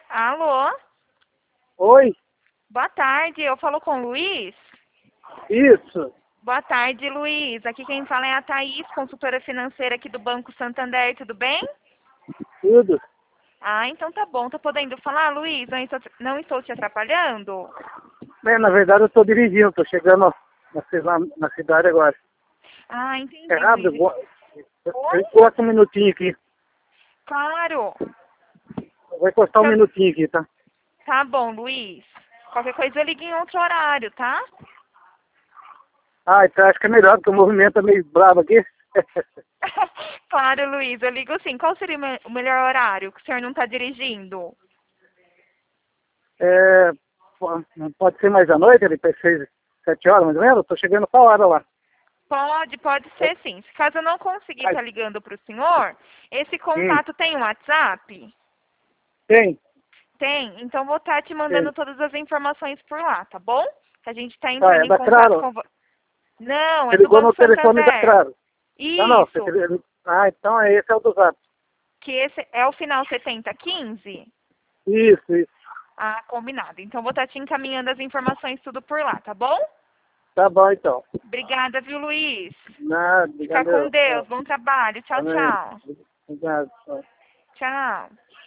Alô? Oi, Boa tarde, eu falo com o Luiz? isso, Boa tarde, Luiz. Aqui quem fala é a Thaís, consultora financeira aqui do Banco Santander, tudo bem? tudo. Ah, então tá bom. Tá podendo falar, Luiz? Não estou te atrapalhando? Na verdade, eu estou dirigindo, estou chegando na cidade agora. Ah, É entendi, rápido, Luiz. eu Oi? encosto um minutinho aqui. Claro. Eu vou encostar um Tá, minutinho aqui, tá? tá bom, Luiz. Qualquer coisa eu ligo em outro horário, tá? Ah, então acho que é melhor, porque o movimento é meio bravo aqui. Claro, Luiz, eu ligo sim. Qual seria o melhor horário que o senhor não está dirigindo? É, pode ser mais à noite, ele tem 7 horas, mais ou menos? Estou chegando com a hora lá. Pode ser sim. Se caso eu não conseguir Ai, estar ligando para o senhor, esse hum, contato tem um WhatsApp? tem, Tem? Então vou estar te mandando tem. todas as informações por lá, tá bom? Que a gente está Ah, entrando é em da contato Claro. com... Não, é Você do ligou Banco no telefone da Santander. Claro. Não, Isso, então esse é o do Zap. que esse é o final 7015. Isso. Ah, combinado. Então vou estar te encaminhando as informações tudo por lá, tá bom? Tá bom, então. Obrigada, viu, Luiz? Nada, Fica obrigado. com Deus. Bom trabalho. Tchau, Amém. tchau. Obrigado. Tchau.